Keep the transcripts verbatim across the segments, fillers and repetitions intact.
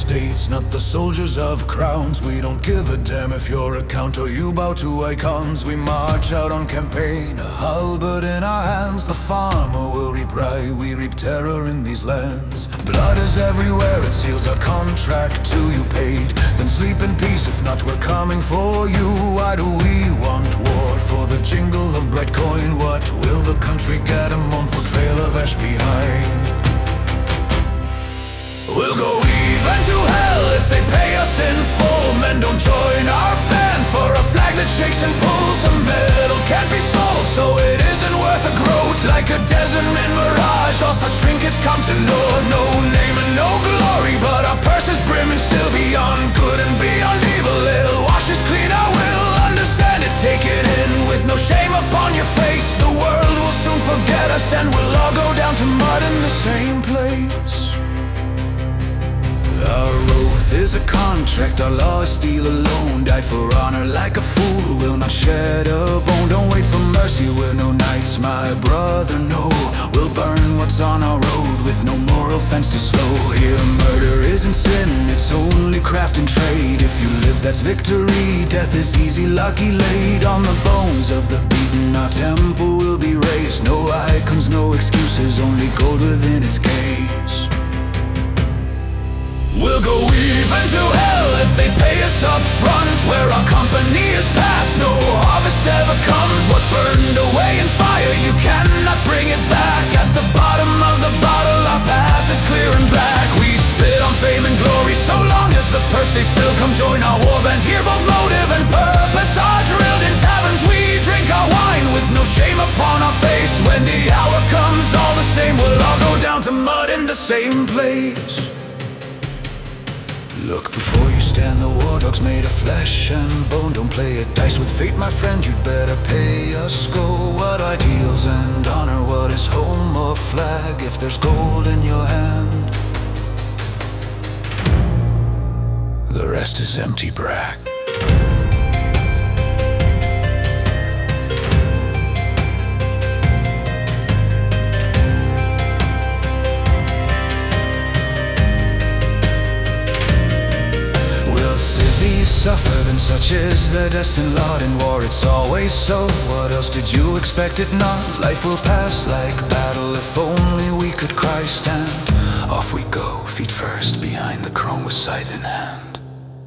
estates, not the soldiers of crowns. We don't give a damn if you're a count or you bow to icons. We march out on campaign, a halberd in our hands. The farmer will reap rye, we reap terror in these lands. Blood is everywhere, it seals our contract to you paid. Then sleep in peace, if not we're coming for you. Why do we want war? For the jingle of bright coin. What will the country get? A mournful trail of ash behind. We'll go even to hell if they pay us in full. Men, don't join our band for a flag that shakes and pulls. A medal can't be sold, so it isn't worth a groat. Like a desert in mirage, all such trinkets come to naught. No name and no glory, but our purse is brimming still. Beyond good and beyond evil, it'll wash us clean. I will understand it, take it in with no shame upon your face. The world will soon forget us, and we'll all go down to mud in the same place. Our oath is a contract, our law is steel alone. Died for honor like a fool, will not shed a bone. Don't wait for mercy, we're no knights, my brother, no. We'll burn what's on our road with no moral fence to slow. Here murder isn't sin, it's only craft and trade. If you live, that's victory, death is easy, lucky laid. On the bones of the beaten, our temple will be raised. No icons, no excuses, only gold within its case. We'll go even to hell if they pay us up front. Where our company is past, no harvest ever comes. What burned away in fire, you cannot bring it back. At the bottom of the bottle, our path is clear and black. We spit on fame and glory, so long as the purse stays filled. Come join our warband here, both motive and purpose are drilled. In taverns we drink our wine with no shame upon our face. When the hour comes, all the same, we'll all go down to mud in the same place. Look before you stand, the war dogs made of flesh and bone. Don't play at dice with fate, my friend, you'd better pay us go. What ideals and honor, what is home or flag if there's gold in your hand? The rest is empty brag. Suffer, then such is their destined lot. In war it's always so, what else did you expect it not? Life will pass like battle, if only we could cry stand. Off we go, feet first, behind the chrome with scythe in hand.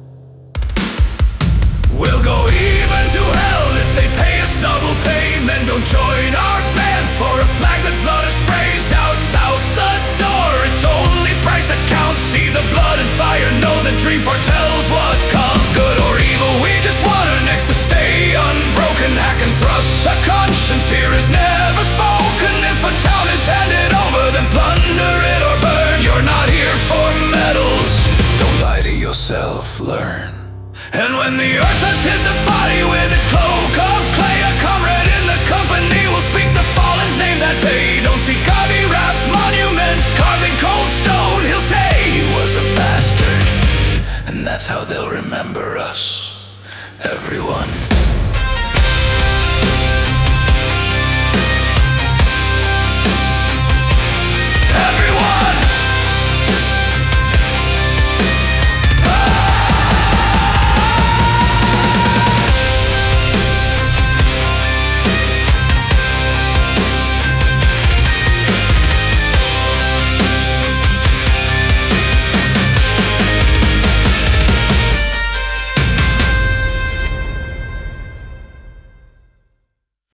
We'll go even to hell if they pay us double pay. Men, don't join our band for a flag that flutters phrase. Doubts out the door, it's only price that counts. See the blood and fire, know the dream foretells what comes. Good or evil, we just want our necks to stay unbroken. Hack and thrust, a conscience here is never spoken. If a town is handed over, then plunder it or burn. You're not here for medals, don't lie to yourself, learn. And when the earth has hit the body with its cloak of clay, a comrade in the company will speak the fallen's name that day. Don't see garvey-wrapped monuments carved in cold stone. He'll say he was a bastard, and that's how they'll remember us, everyone.